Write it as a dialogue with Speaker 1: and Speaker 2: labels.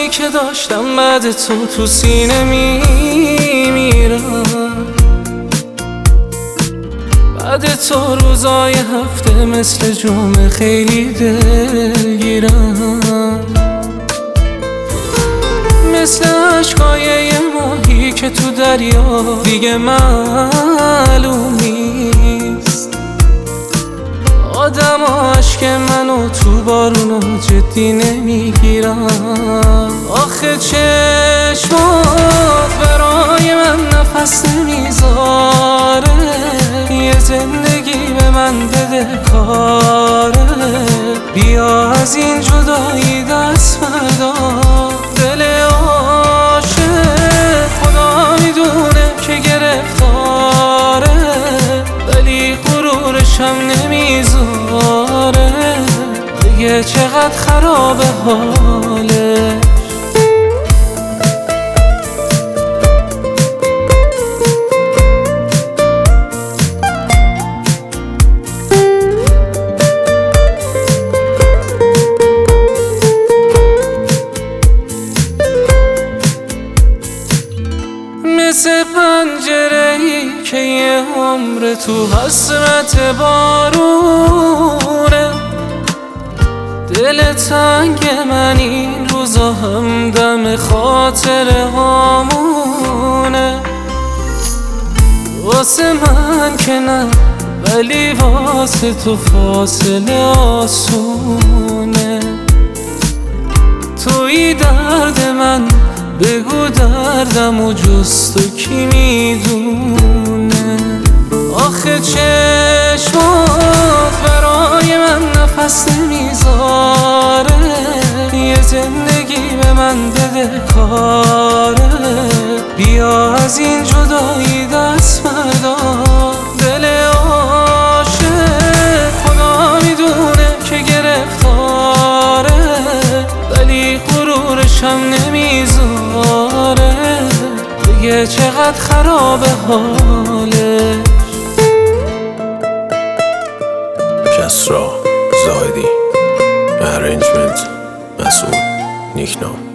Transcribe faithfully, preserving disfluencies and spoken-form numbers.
Speaker 1: عشقایی که داشتم بعد تو تو سینه میمیرم. بعد تو روزای هفته مثل جمعه خیلی دلگیرم، مثل عشقای یه ماهی که تو دریا دیگه معلوم نیست. آدم عشق منو تو بارونا جدی نمیگیرم. آخه چشمات برای من نفس نمیذاره، یه زندگی به من بده کاره. بیا از این جدایی دست بردار، دل عاشق خدا میدونه که گرفتاره، ولی غرورشم نمیذاره بگه چقدر خرابه حاله. مثل پنجره‌ای که یه عمر تو حسرت بارونه، دل تنگ من این روزا همدم خاطره هامونه. واسه من که نه، ولی واسه تو فاصله آسونه. توی درد من بگو دردم و جز تو کی میدونه. آخه چشمات برای من نفس نمیذاره، یه زندگی به من بده کاره. بیا از این جدایی دست بردار، دل عاشق خدا میدونه که گرفتاره، ولی غرورشم نمیذاره بگه چقدر خرابه حاله.
Speaker 2: کسرا زاهدی، ارنجمنت مسعود نیکنام.